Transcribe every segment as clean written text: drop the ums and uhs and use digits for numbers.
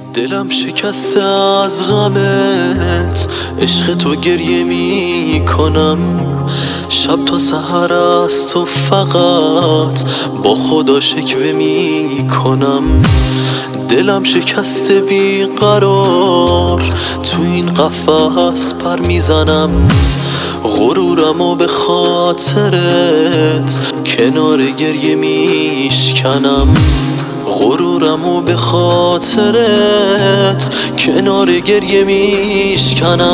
دلم شکسته از غمت، عشق تو گریه می کنم. شب تا سحر از تو فقط با خدا شکوه می کنم. دلم شکسته بی قرار، تو این قفس پر میزنم. غرورمو به خاطرت کنار گریه میشکنم. غرورمو به خاطرت کنار گریه میشکنم.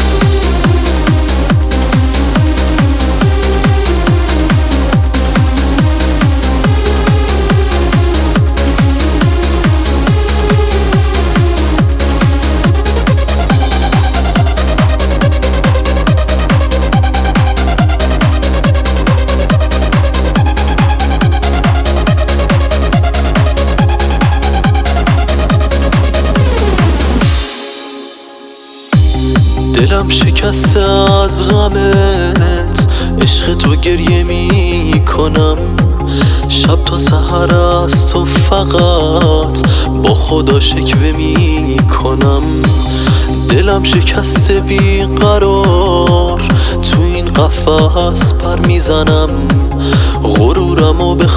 دلم شکسته از غمت، عشق تو گریه می کنم. شب تا سحر از تو فقط با خدا شکوه می کنم. دلم شکسته بی قرار، تو این قفس پر میزنم. غرورمو به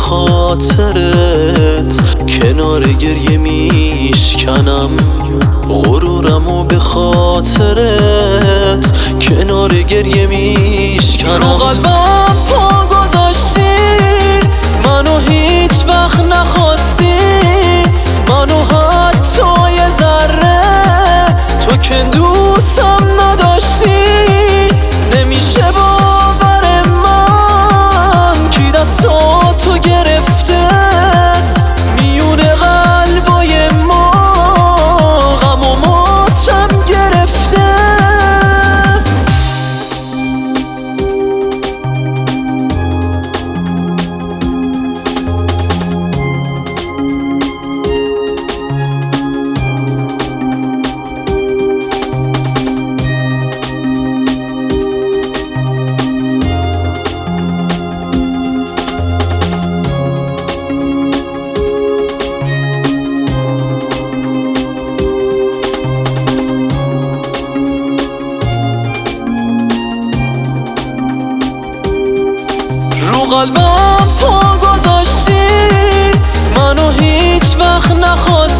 خاطرت کنار گریه میشکنم. غرورمو به خاطرت کنار گریه میشکنم. رو قلبم پا گذاشتی، منو هیچ وقت نخواستی. منو حتی یه ذره تو که دوستم نداشتی. نمیشه باور من کی دستاتو گرفته. میونه قلبای ما غم و ماتم گرفته. قلبم پا گذاشتی، منو هیچ وقت نخواستی.